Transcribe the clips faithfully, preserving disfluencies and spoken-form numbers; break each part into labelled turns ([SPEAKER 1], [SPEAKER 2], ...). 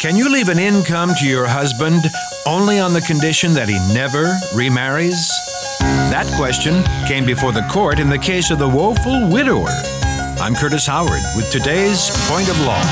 [SPEAKER 1] Can you leave an income to your husband only on the condition that he never remarries? That question came before the court in the case of the woeful widower. I'm Curtis Howard with today's Point of Law.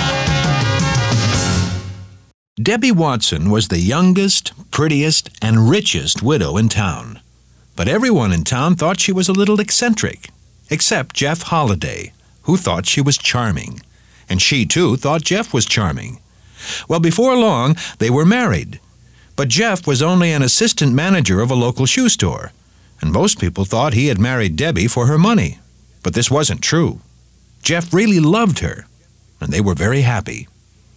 [SPEAKER 1] Debbie Watson was the youngest, prettiest, and richest widow in town. But everyone in town thought she was a little eccentric, except Jeff Holliday, who thought she was charming. And she, too, thought Jeff was charming. Well, before long, they were married. But Jeff was only an assistant manager of a local shoe store, and most people thought he had married Debbie for her money. But this wasn't true. Jeff really loved her, and they were very happy.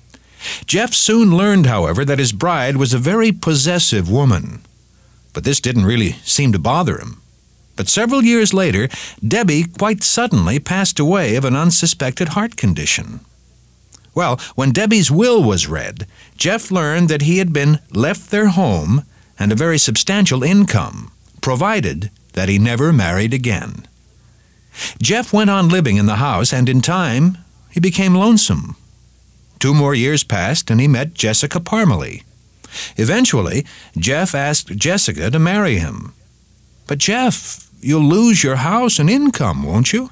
[SPEAKER 1] Jeff soon learned, however, that his bride was a very possessive woman. But this didn't really seem to bother him. But several years later, Debbie quite suddenly passed away of an unsuspected heart condition. Well, when Debbie's will was read, Jeff learned that he had been left their home and a very substantial income, provided that he never married again. Jeff went on living in the house, and in time, he became lonesome. Two more years passed, and he met Jessica Parmalee. Eventually, Jeff asked Jessica to marry him. "But Jeff, you'll lose your house and income, won't you?"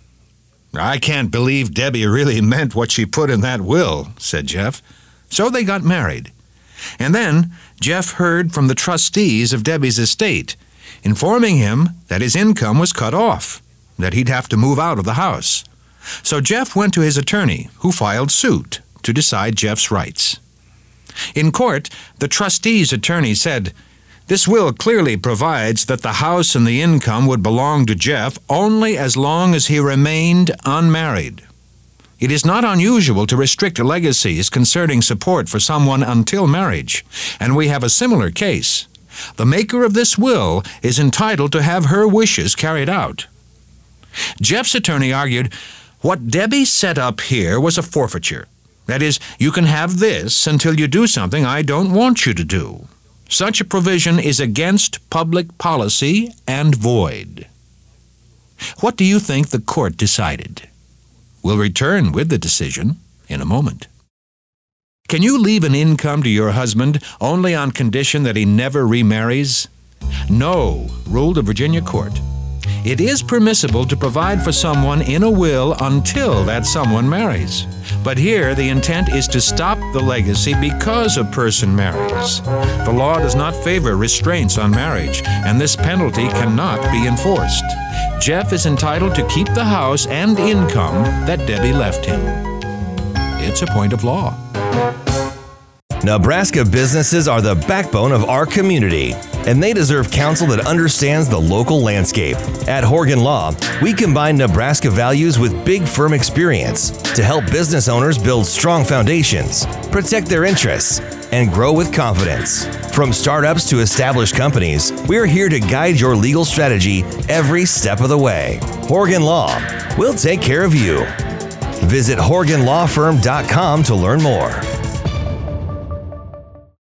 [SPEAKER 1] "I can't believe Debbie really meant what she put in that will," said Jeff. So they got married. And then Jeff heard from the trustees of Debbie's estate, informing him that his income was cut off, that he'd have to move out of the house. So Jeff went to his attorney, who filed suit to decide Jeff's rights. In court, the trustee's attorney said, "This will clearly provides that the house and the income would belong to Jeff only as long as he remained unmarried. It is not unusual to restrict legacies concerning support for someone until marriage, and we have a similar case. The maker of this will is entitled to have her wishes carried out." Jeff's attorney argued, "What Debbie set up here was a forfeiture. That is, you can have this until you do something I don't want you to do. Such a provision is against public policy and void." What do you think the court decided? We'll return with the decision in a moment. Can you leave an income to your husband only on condition that he never remarries? No, ruled a Virginia court. It is permissible to provide for someone in a will until that someone marries. But here, the intent is to stop the legacy because a person marries. The law does not favor restraints on marriage, and this penalty cannot be enforced. Jeff is entitled to keep the house and income that Debbie left him. It's a point of law.
[SPEAKER 2] Nebraska businesses are the backbone of our community, and they deserve counsel that understands the local landscape. At Horgan Law, we combine Nebraska values with big firm experience to help business owners build strong foundations, protect their interests, and grow with confidence. From startups to established companies, we're here to guide your legal strategy every step of the way. Horgan Law, we'll take care of you. Visit horgan law firm dot com to learn more.